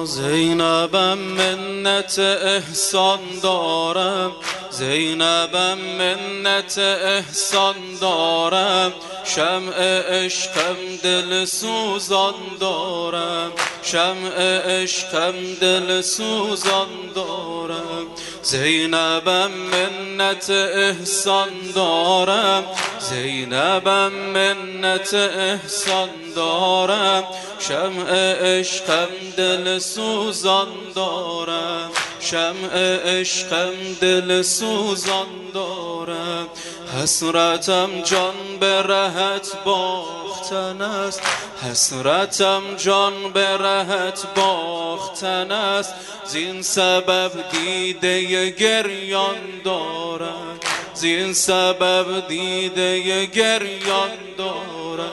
زینبم منت احسان دارم، زینبم منت احسان دارم، شمع عشقم دل سوزان دارم، شمع عشقم دل سوزان دارم. زینبم منت احسان دارم، زینبم منت احسان دارم، شمع عشقم دل سوزان دارم، شمع عشقم دل سوزان دارم. حسرتم جان به رهت باختن است، حسرتم جان به رهت باختن است، زین سبب دیده گریان دارم، زین سبب دیده گریان دارم.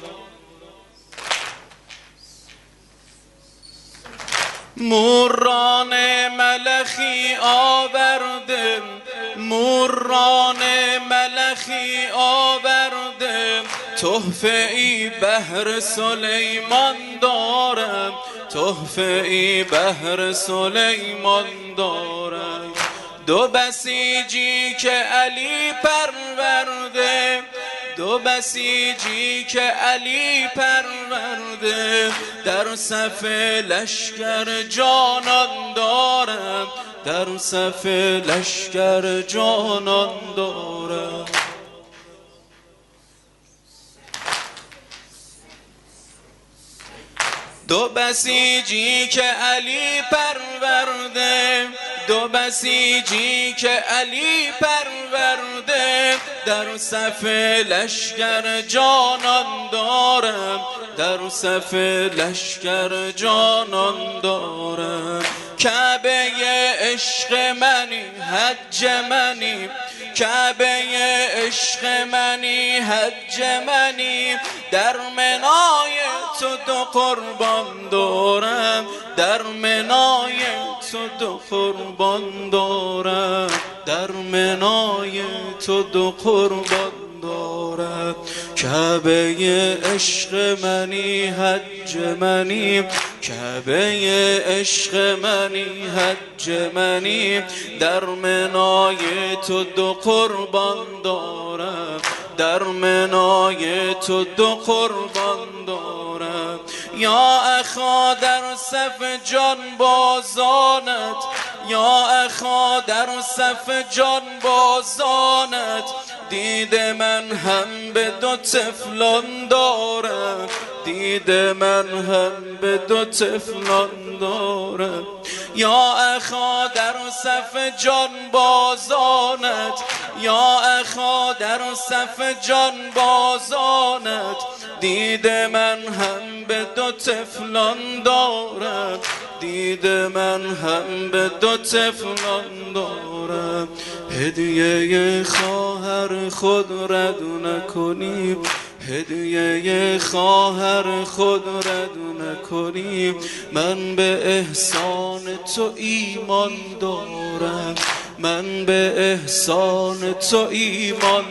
موران ملخی آورده، موران ملخی آورده، تحفه ای بهر سلیمان دارم، تحفه ای بهر سلیمان دارم. دو بسیجی که علی پرورده، دو بسیجی که علی پرورده، در صف لشکر جانان دارم، در صف لشکر جانان دارم. دو بسیجی که علی پرورده، دو بسیجی که علی پرورده، در صف لشکر جانان دارم، در صف لشکر جانان دارم. کعبه عشق منی حج منی، کعبه عشق منی حج منی، در منای تو دو قربان دارم، در منای تو دو قربان دارم، در منای تو دو قربان دارم. کعبه عشق منی حج منی، کعبه عشق منی حج منی، در منای تو دو قربان دارم، در منای تو دو قربان دارم. یا اخا در صف جان بازانت، یا اخا در صف جان بازانت، دید من هم به دو طفلان دارم، دید من هم به دو طفلان دارم. یا اخا در صف جان بازانت، یا اخا در صف جان بازانت، دید من هم به دو طفلان دارم، دید من هم به دو طفلان دارم. هدیه خواهر خود رد نکنیم، هدیه خواهر خود رد نکنیم، من به احسان تو ایمان دارم، من به احسان تو ایمان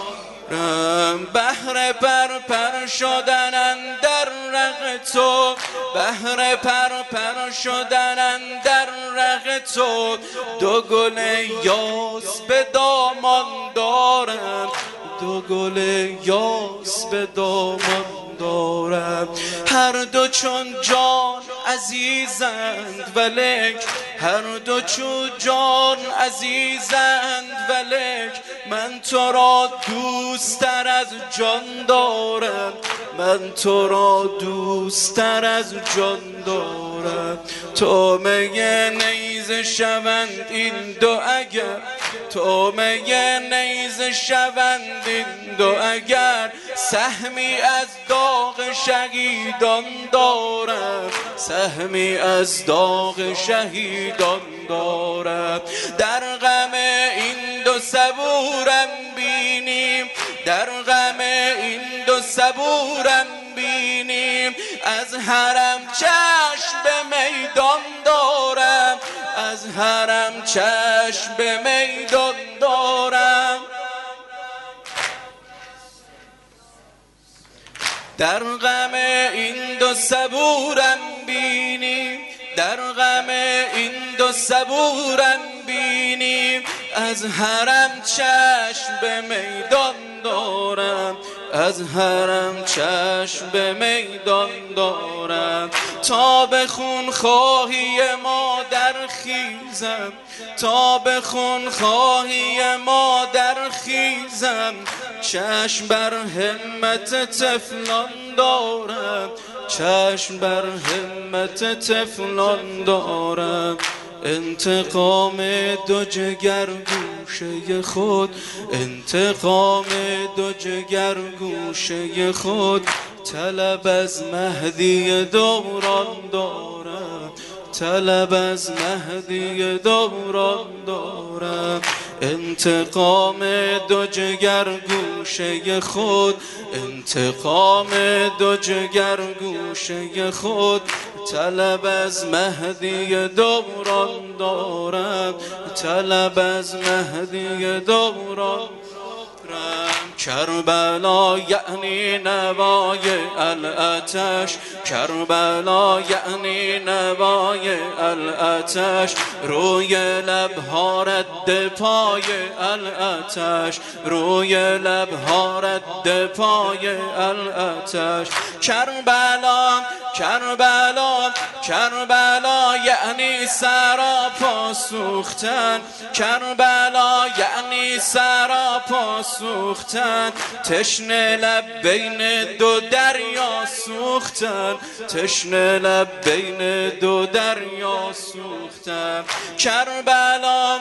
دارم. بهر پر شدن اندر رق تو، بهر پر شدن اندر رق تو، دو گل یاس به دامان دارم، دو گل یاس به دامان دارم. هر دو چون جان عزیزند ولک، هر دو چون جان عزیزند ولک، من تو را دوستر از جان دارم، من تو را دوستر از جان دارم. طعمه نیزه شوند این دو اگر، طعمه نیزه شوند این دو اگر، سهمی از داغ شهیدان دارم، سهمی از داغ شهیدان دارم. در غم این دو صبورم بینیم، در غم این دو صبورم بینیم، از حرم چشم به میدان دارم، از حرم چشم به میدان دارم. در غم این دو صبورم بینیم، در غم این دو صبورم بینیم، از حرم چشم به میدان دارم، از حرم چشم به میدان دارم. تا به خون خواهی مادر خیزم، تا به خون خواهی مادر خیزم، چشم بر همت طفلان دارم، چشم بر همت طفلان دارم. انتقام دو جگر گوشه خود، انتقام دو جگر گوشه خود، طلب از مهدی دوران دارم، طلب از مهدی دوران دارم. انتقام دو جگر گوشه خود، انتقام دو جگر گوشه خود، طلب از مهدی دوران دارم، طلب از مهدی دوران. کربلا یعنی نوای الاتش، کربلا یعنی نوای الاتش، روی لبها رد پای الاتش، روی لبها رد پای الاتش. کربلا کربلا کربلا یعنی سراپا سوختن، کربلا یعنی سراپا سوختن، تشنه لب بین دو دریا سوختن، تشنه لب بین دو دریا سوختن. کربلا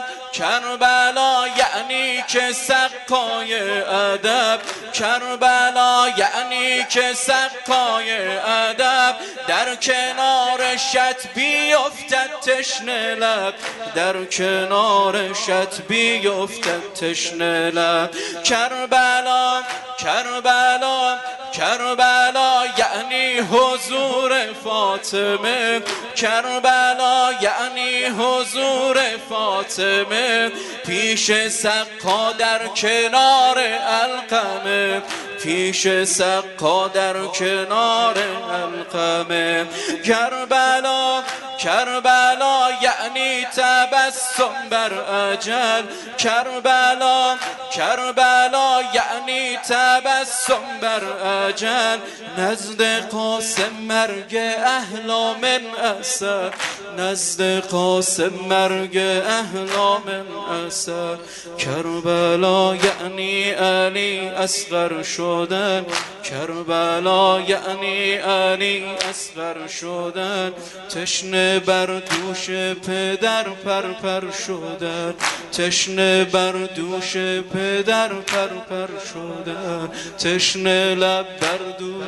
کربلا یعنی که سقای ادب، کربلا یعنی که سقای ادب، در کنارشت بیفتد تشنه لب، در کنارشت بیفتد تشنه لب. کربلا کربلا کربلا یعنی حضور فاطمه، کربلا یعنی حضور فاطمه، پیش سقا در کنار القمه، پیش سقا در کنار القمه. کربلا کربلا یعنی تبسم بر اجل، کربلا کربلا یعنی تبسم بر اجل، نزد قاسم مرگ احلام اسد، نزد قاسم مرگ احلام اسد. کربلا یعنی علی اصغر شدن، کربلا یعنی علی اصغر شدن، تشنه بر دوش پدر پرپر شدن، تشنه بر دوش پدر پرپر شدن، تشنه لب بر دوش.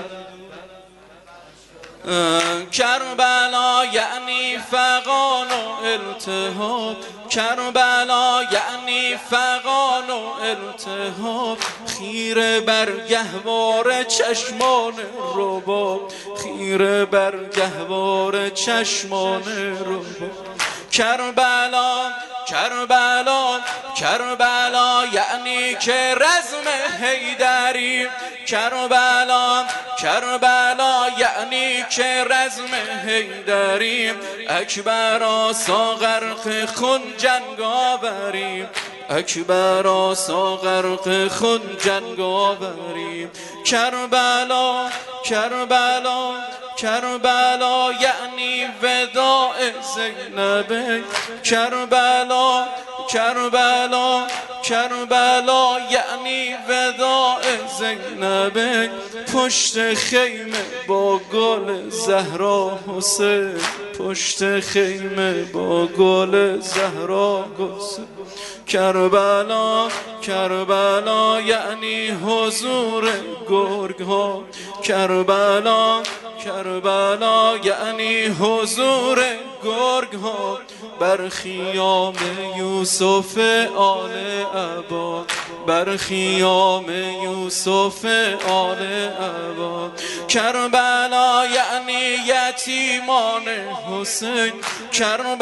کربلا یعنی فغان و التهاب، کربلا یعنی فغان و التهاب، خیره بر گهوار چشمان رباب، خیره بر گهوار چشمان رباب. کربلا کربلا کربلا یعنی که رزم حیدری، کربلا کربلا یعنی که رزم حیدری، اکبر آسا غرق خون جنگ آوریم، اکبر آسا غرق خون جنگ آوریم. کربلا کربلا کربلا یعنی وداع زینب، کربلا کربلا کربلا یعنی وداع زینب، پشت خیمه با گل زهرا حسین، پشت خیمه با گل زهرا حسین. کربلا کربلا یعنی حضور گرگ ها، کربلا کربلا یعنی حضور گرگ ها، بر خیام یوسف آل عباد، بر خیام یوسف آل عباد. کربلا یعنی یتیمان حسین،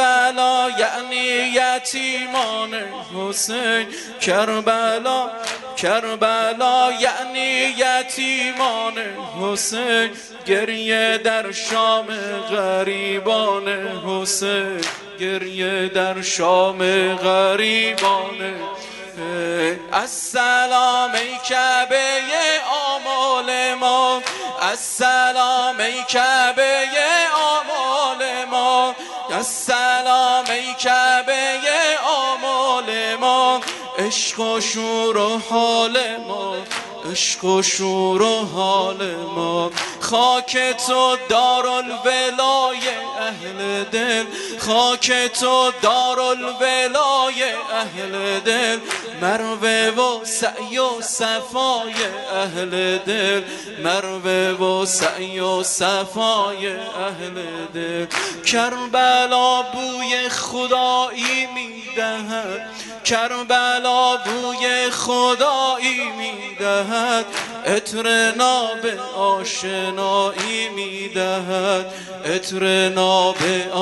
کربلا یعنی یتیمان حسین، کربلا کربلا یعنی یتیمان حسین، گریه در شام غریبان حسین، گریه در شام غریبان. السلام ای کعبه آمال ما، السلام ای کعبه آمال ما، السلام ای کعبه آمال ما. عشق و شور و حال ما، عشق و شور و حال ما. خاک تو دارالولای اهل دل، خاک تو دارالولای اهل دل. مروه و سعی و صفای اهل دل، مروه و سعی و صفای اهل دل. کربلا بوی خدایی میدهد، کربلا بوی خدایی میدهد. عطر ناب آشنایی میدهد، عطر ناب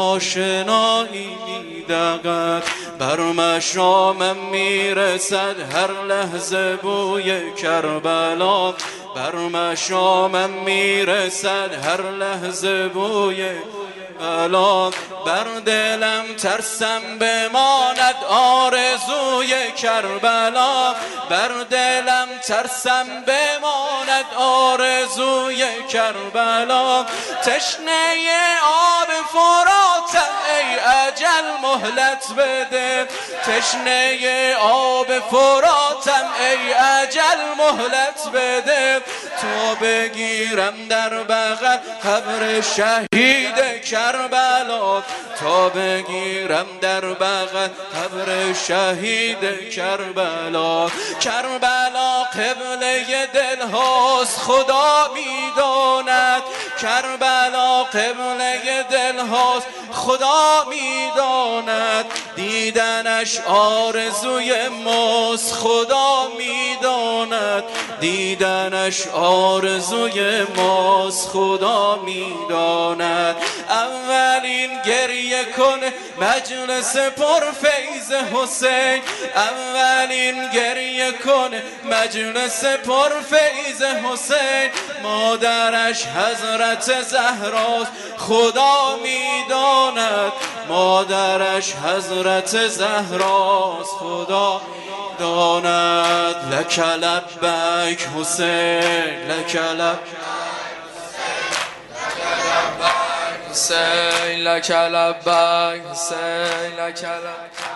آشنایی میدهد. بر مشامم میرسد هر لحظه بوی کربلا، بر مشامم میرسد هر لحظه بوی کربلا. بر دلم ترسم بماند آرزوی کربلا، بر دلم ترسم بماند آرزوی کربلا. تشنه آب فراتم ای اجل مهلت بده، تشنه آب فراتم ای اجل مهلت بده. تو بگیرم در بغل قبر شهید کربلا، تا بگیرم در بغل قبر شهید کربلا. کربلا قبله دل هاست خدا میداند، کربلا قبله دل هاست خدا میداند. دیدنش آرزوی ماست خدا میداند، دیدنش آرزوی ماست خدا میداند. اولین گریه کنه مجلس پرفیض حسین، اولین گریه کنه مجلس پرفیض حسین. مادرش حضرت زهراست خدا میداند، مادرش حضرت زهراست خدا داند. لک لبیک حسین، لک لبیک حسین، لک لبیک حسین، لک لبیک.